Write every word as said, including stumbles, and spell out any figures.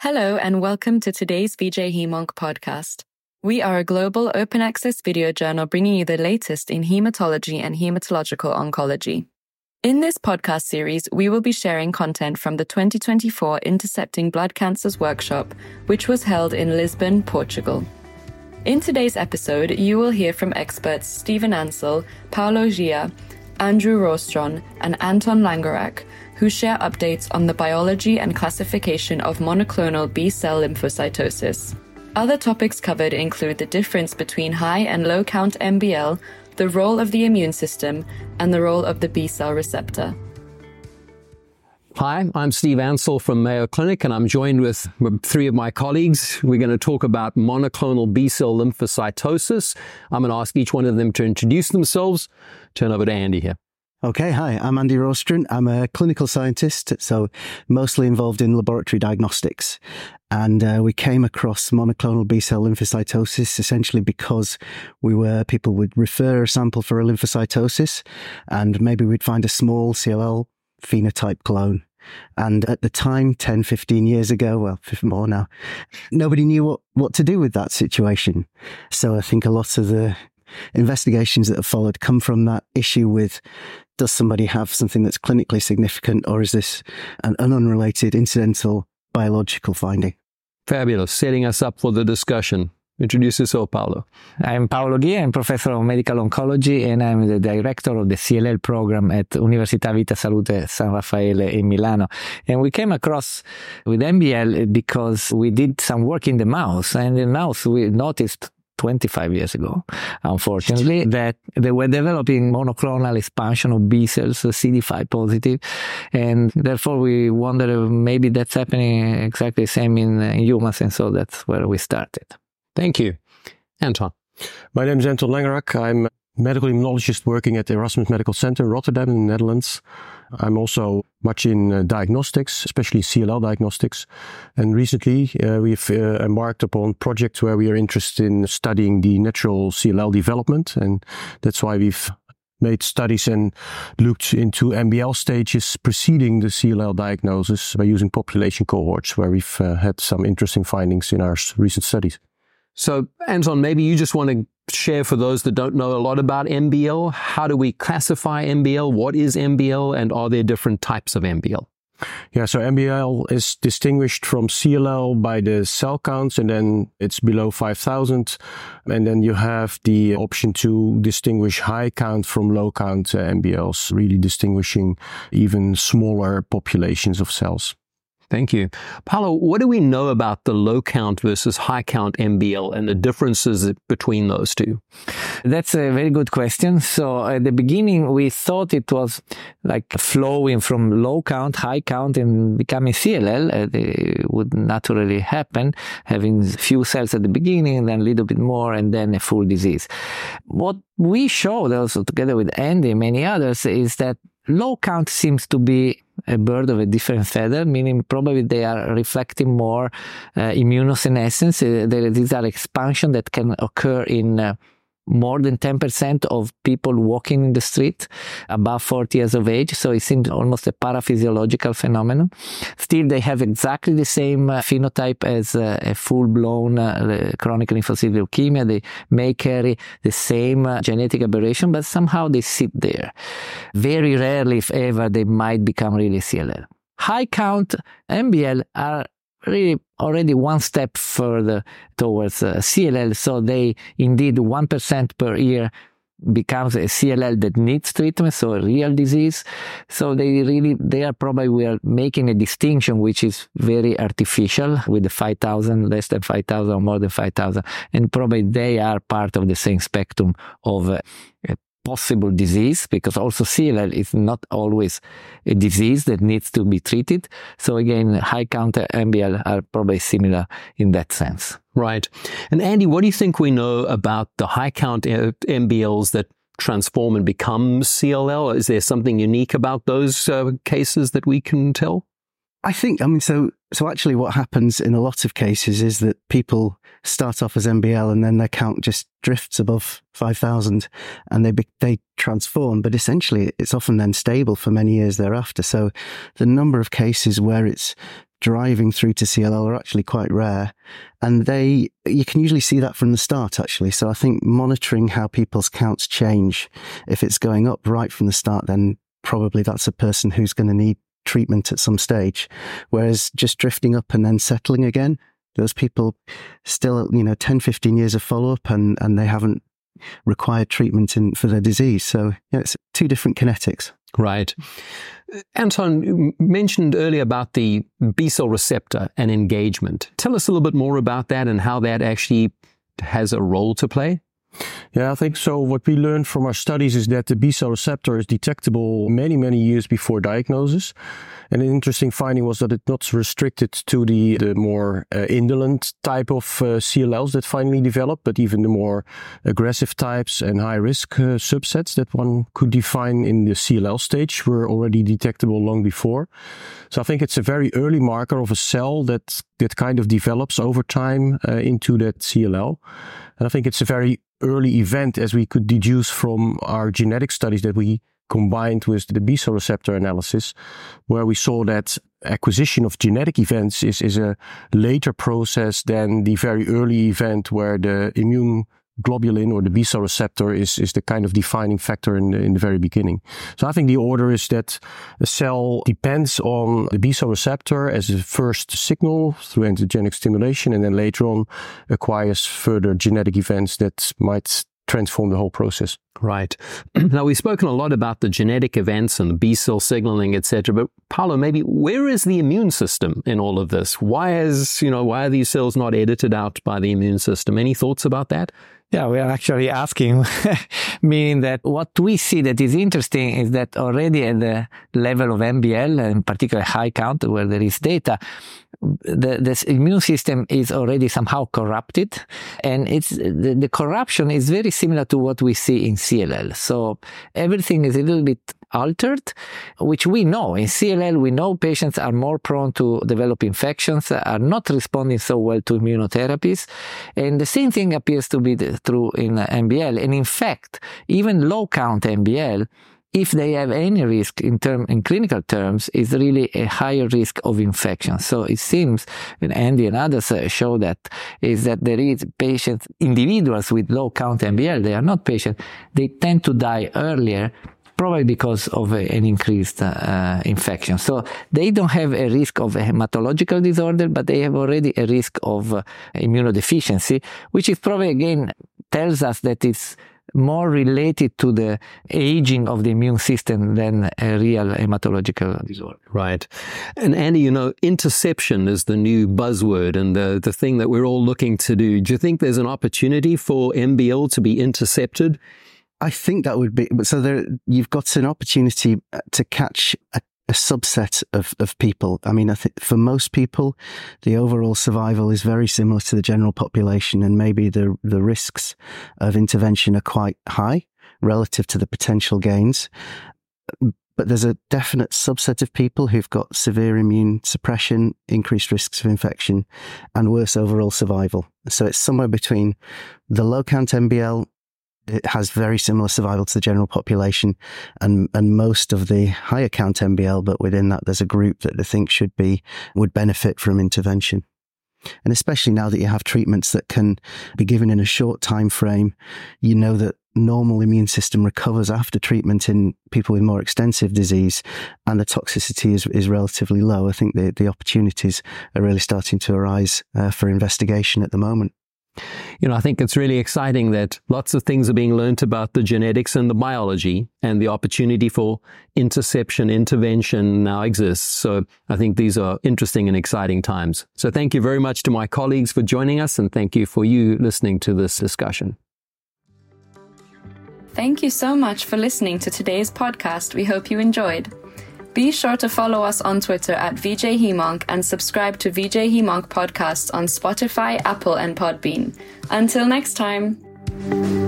Hello and welcome to today's V J Hemonc podcast. We are a global open access video journal bringing you the latest in hematology and hematological oncology. In this podcast series, we will be sharing content from the twenty twenty-four Intercepting Blood Cancers workshop, which was held in Lisbon, Portugal. In today's episode, you will hear from experts Steven Ansel, Paulo Gia, Andrew Rostron, and Anton Langerak, who share updates on the biology and classification of monoclonal B-cell lymphocytosis. Other topics covered include the difference between high and low count M B L, the role of the immune system, and the role of the B-cell receptor. Hi, I'm Steve Ansel from Mayo Clinic, and I'm joined with three of my colleagues. We're going to talk about monoclonal B-cell lymphocytosis. I'm going to ask each one of them to introduce themselves. Turn over to Andy here. Okay, hi, I'm Andy Rostron. I'm a clinical scientist, so mostly involved in laboratory diagnostics. And uh, we came across monoclonal B-cell lymphocytosis essentially because we were, people would refer a sample for a lymphocytosis, and maybe we'd find a small C L L phenotype clone. And at the time, ten, fifteen years ago, well, more now, nobody knew what, what to do with that situation. So I think a lot of the investigations that have followed come from that issue with, does somebody have something that's clinically significant, or is this an, an unrelated incidental biological finding? Fabulous. Setting us up for the discussion. Introduce yourself, Paulo. I'm Paulo Gia. I'm professor of medical oncology, and I'm the director of the C L L program at Università Vita Salute San Raffaele in Milano. And we came across with M B L because we did some work in the mouse, and in the mouse we noticed twenty-five years ago, unfortunately, that they were developing monoclonal expansion of B cells, C D five positive, and therefore we wondered if maybe that's happening exactly the same in, in humans, and so that's where we started. Thank you. Anton. My name is Anton Langerak. I'm a medical immunologist working at the Erasmus Medical Center in Rotterdam in the Netherlands. I'm also much in uh, diagnostics, especially C L L diagnostics. And recently uh, we've uh, embarked upon projects where we are interested in studying the natural C L L development. And that's why we've made studies and looked into M B L stages preceding the C L L diagnosis by using population cohorts, where we've uh, had some interesting findings in our recent studies. So, Anton, maybe you just want to share for those that don't know a lot about M B L. How do we classify M B L? What is M B L? And are there different types of M B L? Yeah, so M B L is distinguished from C L L by the cell counts, and then it's below five thousand. And then you have the option to distinguish high count from low count uh, M B Ls, really distinguishing even smaller populations of cells. Thank you. Paulo, what do we know about the low count versus high count M B L and the differences between those two? That's a very good question. So at the beginning, we thought it was like flowing from low count, high count, and becoming C L L. Uh, it would naturally happen, having few cells at the beginning, and then a little bit more, and then a full disease. What we showed also together with Andy and many others is that low count seems to be a bird of a different feather, meaning probably they are reflecting more uh, immunosenescence. Uh, there, these are expansion that can occur in uh, more than ten percent of people walking in the street above forty years of age. So it seems almost a paraphysiological phenomenon. Still, they have exactly the same uh, phenotype as uh, a full-blown uh, chronic lymphocytic leukemia. They may carry the same uh, genetic aberration, but somehow they sit there. Very rarely, if ever, they might become really C L L. High count M B L are really already one step further towards uh, C L L. So they indeed one percent per year becomes a C L L that needs treatment, so a real disease. So they really, they are probably, we are making a distinction which is very artificial with the five thousand, less than five thousand or more than five thousand. And probably they are part of the same spectrum of uh, possible disease, because also C L L is not always a disease that needs to be treated. So again, high count M B L are probably similar in that sense. Right. And Andy, what do you think we know about the high count M B Ls that transform and become C L L? Is there something unique about those uh, cases that we can tell? I think, I mean, so so actually what happens in a lot of cases is that people start off as M B L and then their count just drifts above five thousand and they be, they transform, but essentially it's often then stable for many years thereafter. So the number of cases where it's driving through to C L L are actually quite rare. And they, you can usually see that from the start, actually. So I think monitoring how people's counts change, if it's going up right from the start, then probably that's a person who's going to need treatment at some stage. Whereas just drifting up and then settling again, those people still, you know, ten, fifteen years of follow-up and, and they haven't required treatment in, for their disease. So yeah, it's two different kinetics. Right. Anton, you mentioned earlier about the B-cell receptor and engagement. Tell us a little bit more about that and how that actually has a role to play. Yeah, I think so. What we learned from our studies is that the B-cell receptor is detectable many, many years before diagnosis. And an interesting finding was that it's not restricted to the, the more uh, indolent type of uh, C L Ls that finally develop, but even the more aggressive types and high-risk uh, subsets that one could define in the C L L stage were already detectable long before. So I think it's a very early marker of a cell that, that kind of develops over time uh, into that C L L. And I think it's a very early event, as we could deduce from our genetic studies that we combined with the B-cell receptor analysis, where we saw that acquisition of genetic events is, is a later process than the very early event where the immune globulin or the B-cell receptor is, is the kind of defining factor in the, in the very beginning. So I think the order is that a cell depends on the B-cell receptor as a first signal through antigenic stimulation, and then later on acquires further genetic events that might transform the whole process. Right. Now, we've spoken a lot about the genetic events and the B-cell signaling, et cetera. But Paulo, maybe where is the immune system in all of this? Why is, you know, why are these cells not edited out by the immune system? Any thoughts about that? Yeah, we are actually asking, meaning that what we see that is interesting is that already at the level of M B L, in particular high count where there is data, the, the immune system is already somehow corrupted, and it's the, the corruption is very similar to what we see in C L L. So everything is a little bit altered, which we know. In C L L, we know patients are more prone to develop infections, are not responding so well to immunotherapies. And the same thing appears to be true in M B L. And in fact, even low count M B L, if they have any risk in term, in clinical terms, is really a higher risk of infection. So it seems, and Andy and others show that, is that there is patients, individuals with low count M B L, they are not patients, they tend to die earlier, probably because of a, an increased uh, infection. So they don't have a risk of a hematological disorder, but they have already a risk of uh, immunodeficiency, which is probably, again, tells us that it's more related to the aging of the immune system than a real hematological disorder. Right. And Andy, you know, interception is the new buzzword and the, the thing that we're all looking to do. Do you think there's an opportunity for M B L to be intercepted? I think that would be, so there, you've got an opportunity to catch a, a subset of, of people. I mean, I think for most people, the overall survival is very similar to the general population, and maybe the, the risks of intervention are quite high relative to the potential gains. But there's a definite subset of people who've got severe immune suppression, increased risks of infection, and worse overall survival. So it's somewhere between the low count M B L. It has very similar survival to the general population, and, and most of the higher count M B L, but within that there's a group that they think should be, would benefit from intervention. And especially now that you have treatments that can be given in a short time frame, you know that normal immune system recovers after treatment in people with more extensive disease, and the toxicity is, is relatively low. I think the, the opportunities are really starting to arise uh, for investigation at the moment. You know, I think it's really exciting that lots of things are being learnt about the genetics and the biology, and the opportunity for interception, intervention now exists. So I think these are interesting and exciting times. So thank you very much to my colleagues for joining us, and thank you for you listening to this discussion. Thank you so much for listening to today's podcast. We hope you enjoyed. Be sure to follow us on Twitter at V J Hemonk and subscribe to V J Hemonk podcasts on Spotify, Apple, and Podbean. Until next time.